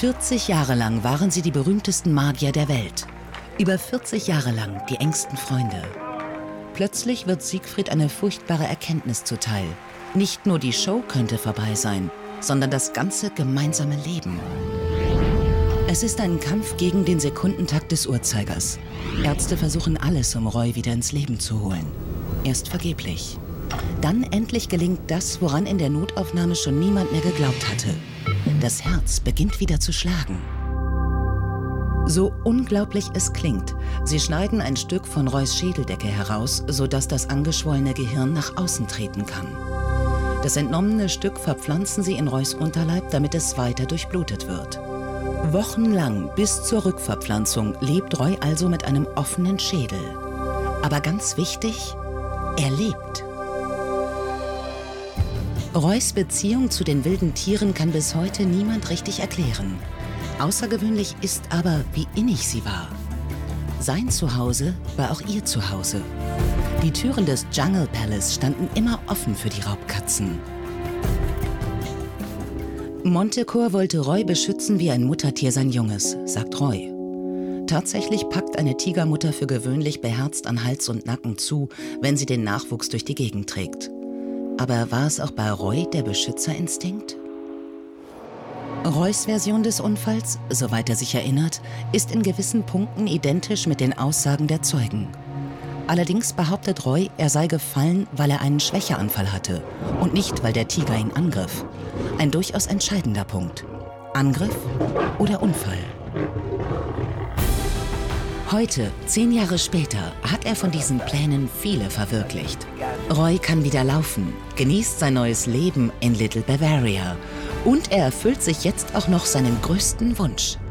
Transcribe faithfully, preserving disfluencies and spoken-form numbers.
vierzig Jahre lang waren sie die berühmtesten Magier der Welt. Über vierzig Jahre lang die engsten Freunde. Plötzlich wird Siegfried eine furchtbare Erkenntnis zuteil. Nicht nur die Show könnte vorbei sein, sondern das ganze gemeinsame Leben. Es ist ein Kampf gegen den Sekundentakt des Uhrzeigers. Ärzte versuchen alles, um Roy wieder ins Leben zu holen. Erst vergeblich. Dann endlich gelingt das, woran in der Notaufnahme schon niemand mehr geglaubt hatte. Das Herz beginnt wieder zu schlagen. So unglaublich es klingt, sie schneiden ein Stück von Roys Schädeldecke heraus, sodass das angeschwollene Gehirn nach außen treten kann. Das entnommene Stück verpflanzen sie in Roys Unterleib, damit es weiter durchblutet wird. Wochenlang bis zur Rückverpflanzung lebt Roy also mit einem offenen Schädel. Aber ganz wichtig, er lebt. Roys Beziehung zu den wilden Tieren kann bis heute niemand richtig erklären. Außergewöhnlich ist aber, wie innig sie war. Sein Zuhause war auch ihr Zuhause. Die Türen des Jungle Palace standen immer offen für die Raubkatzen. Manticore wollte Roy beschützen wie ein Muttertier sein Junges, sagt Roy. Tatsächlich packt eine Tigermutter für gewöhnlich beherzt an Hals und Nacken zu, wenn sie den Nachwuchs durch die Gegend trägt. Aber war es auch bei Roy der Beschützerinstinkt? Roys Version des Unfalls, soweit er sich erinnert, ist in gewissen Punkten identisch mit den Aussagen der Zeugen. Allerdings behauptet Roy, er sei gefallen, weil er einen Schwächeanfall hatte und nicht, weil der Tiger ihn angriff. Ein durchaus entscheidender Punkt. Angriff oder Unfall? Heute, zehn Jahre später, hat er von diesen Plänen viele verwirklicht. Roy kann wieder laufen, genießt sein neues Leben in Little Bavaria und er erfüllt sich jetzt auch noch seinen größten Wunsch.